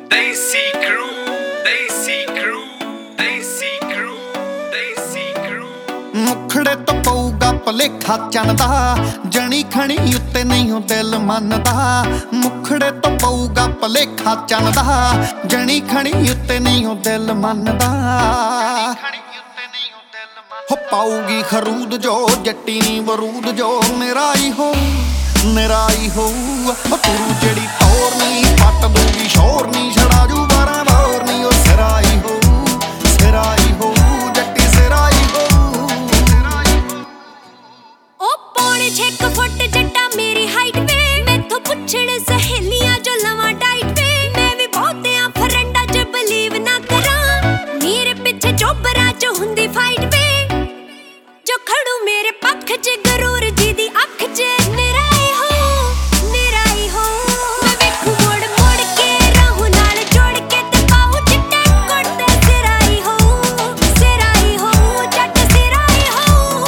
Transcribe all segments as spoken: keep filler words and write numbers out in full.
Desi crew, Desi crew, Desi crew, Desi crew। ਮੁਖੜੇ ਤੋਂ ਪਊਗਾ ਭਲੇਖਾ ਚੰਦਾ, ਜਣੀ ਖਣੀ ਉੱਤੇ ਨਹੀਂ ਉਹ ਦਿਲ ਮੰਨਦਾ। ਮੁਖੜੇ ਤੋਂ ਪਊਗਾ ਭਲੇਖਾ ਚੰਦਾ, ਜਣੀ ਖਣੀ ਉੱਤੇ ਨਹੀਂ ਉਹ ਦਿਲ ਮੰਨਦਾ। ਹੋ ਪਾਊਗੀ ਖਰੂਦ ਜੋ ਜੱਟੀ ਨੀ ਬਰੂਦ ਜੋ ਮੇਰਾ ਹੀ ਹੋ ਮੇਰਾ ਹੀ ਹੋਊ। ਤੂੰ ਜਿਹੜੀ ਟੌਰ ਨੀ ਪੱਟ ਦੂਗੀ ਸ਼ੋਰ ਨੀ ਛੜਾ ਜੂ ਬਾਰਾਂ ਬੋਰ ਨੀ ਉਹ ਸਿਰਾ ਹੀ ਹੋਊ ਸਿਰਾ ਹੀ ਹੋਊ ਜੱਟੀ ਸਿਰਾ ਹੀ ਹੋਊ। ਉਹ ਪੌਣੇ ਛੇ ਕੁ ਫੁੱਟ ਜੱਟਾ ਮੇਰੀ ਹਾਈਟ ਵੇ, ਮੈਥੋਂ ਪੁੱਛਣ ਸਹੇਲੀਆਂ ਜੋ ਲਵਾਂ ਡਾਈਟ ਵੇ। ਮੈਂ ਵੀ ਬਹੁਤਿਆਂ ਫਰੈਂਡਾਂ ਚ ਬਲੀਵ ਨਾ ਕਰਾਂ, ਮੇਰੇ ਪਿੱਛੇ ਚੋਬਰਾਂ ਚ ਹੁੰਦੀ ਫਾਈਟ ਵੇ। ਜੋ ਖੜੂ ਮੇਰੇ ਪੱਖ ਚ ਗਰੂਰ ਜੀ ਦੀ ਅੱਖ ਚ ਮੇਰਾ ਹੀ ਹੋ ਮੇਰਾ ਹੀ ਹੋ। ਮੈਂ ਵੇਖੂ ਮੋੜ ਮੋੜ ਕੇ ਰਾਹੂ ਨਾਲ ਜੋੜ ਕੇ ਤੇ ਪਾਉ ਚਿੱਟੇ ਕੁੜਤੇ ਸਿਰਾ ਹੀ ਹੋ ਸਿਰਾ ਹੀ ਹੋ ਜੱਟ ਸਿਰਾ ਹੀ ਹੋ।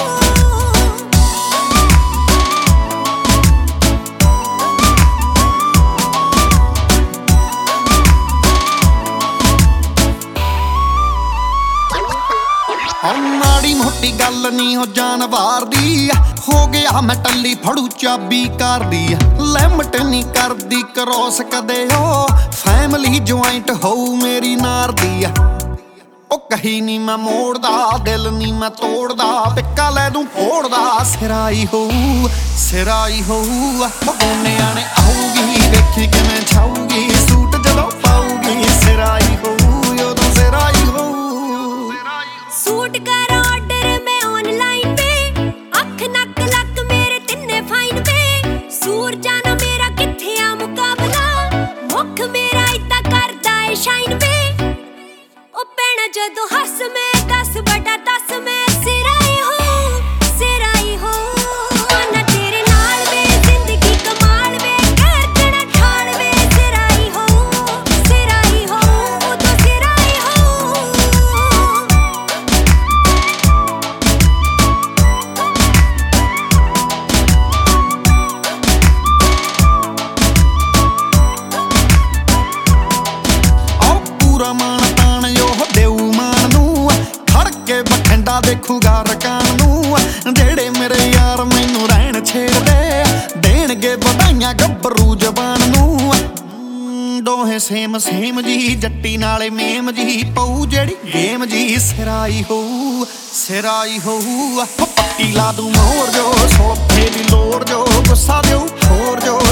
ਉਹ ਮਾੜੀ ਮੋਟੀ ਗੱਲ ਨੀ ਹੋ ਜਾਨਵਾਰ ਦੀ, ਹੋ ਗਿਆ ਮੈਂ ਟੱਲੀ ਫੜੂ ਚਾਬੀ ਕਰਦੀ। ਲਿਮਟ ਨੀ ਕਰਦੀ ਕਰੋਸ ਕਦੇ ਉਹ, ਫੈਮਿਲੀ ਜੁਆਇੰਟ ਹੋਊ ਮੇਰੀ ਨਾਰ ਦੀ। ਉਹ ਕਹੀ ਨੀ ਮੈਂ ਮੋੜਦਾ ਦਿਲ ਨੀ ਮੈਂ ਤੋੜਦਾ, ਪਿੱਕਾ ਲੈ ਦੂੰ ਫੋੜਦਾ ਸਿਰਾ ਹੀ ਹੋਊ ਸਿਰਾ ਹੀ ਹੋਊ। ਬਗੋਨਿਆਂ ਨੇ ਆਊਗੀ ਵੇਖੀ ਕਿਵੇਂ ਛਾਊਗੀ, ਸੂਟ ਜਦੋਂ ਪਾਊਗੀ ਸਿਰਾ ਹੀ ਹੋਊ ਉਦੋਂ ਸਿਰਾ ਹੀ ਹੋਊ। ਸੂਟ ਕਰ ਆਰਡਰ ਮੈਂ ਆਨਲਾਈਨ ਵੇ, ਅੱਖ ਨੱਕ ਲੱਕ ਮੇਰੇ ਤਿੰਨੇ ਫਾਈਨ ਵੇ। ਸੂਰ ਜਾਣਾ ਮੇਰਾ ਕਿੱਥੇ ਆ ਮੁਕਾਬਲਾ, ਮੁੱਖ ਮੇਰਾ ਇਦਾਂ ਕਰਦਾ ਏ ਸ਼ਾਈਨ ਵੇ। ਉਹ ਭੈਣਾ ਜਦੋਂ ਹੱਸ ਮੈਂ ਦਸ ਬਟਾ ਦਸ ਮੈਂ ਸਿਰਾ ਹੀ ਹੋ ਸਿਰਾ ਹੀ ਹੋ। ਮਾਨਾ ਤੇਰੇ ਨਾਲ ਵੇ ਜ਼ਿੰਦਗੀ ਕਮਾਲ ਵੇ, ਕਰਕਣਾ ਠਾਲ ਵੇ ਸਿਰਾ ਹੀ ਹੋ ਸਿਰਾ ਹੀ ਹੋ ਉਦੋਂ ਸਿਰਾ ਹੀ ਹੋ। ਮਾਣ ਤਾਣ ਉਹ ਦੇਊ ਮਾਨ ਨੂੰ, ਖੜ ਕੇ ਬਠਿੰਡਾ ਦੇਖੂਗਾ ਰਕਾਨ ਨੂੰ। ਜਿਹੜੇ ਮੇਰੇ ਯਾਰ ਮੈਨੂੰ ਰਹਿਣ ਛੇੜਦੇ, ਦੇਣਗੇ ਵਧਾਈਆਂ ਗੱਭਰੂ ਜ਼ਬਾਨ ਨੂੰ। ਦੋਹੇ ਸੇਮ ਸੇਮ ਜੀ ਜੱਟੀ ਨਾਲੇ ਮੇਮ ਜੀ, ਪਊ ਜਿਹੜੀ ਗੇਮ ਜੀ ਸਿਰਾ ਹੀ ਹੋਊ ਸਿਰਾ ਹੀ ਹੋਊ। ਪੱਟੀ ਲਾ ਦੂੰ ਮੋਰ ਜੋ ਸੋਫੇ ਦੀ ਲੋੜ ਜੋ, ਗੁੱਸਾ ਦਿਓ ਹੋਰ ਜੋ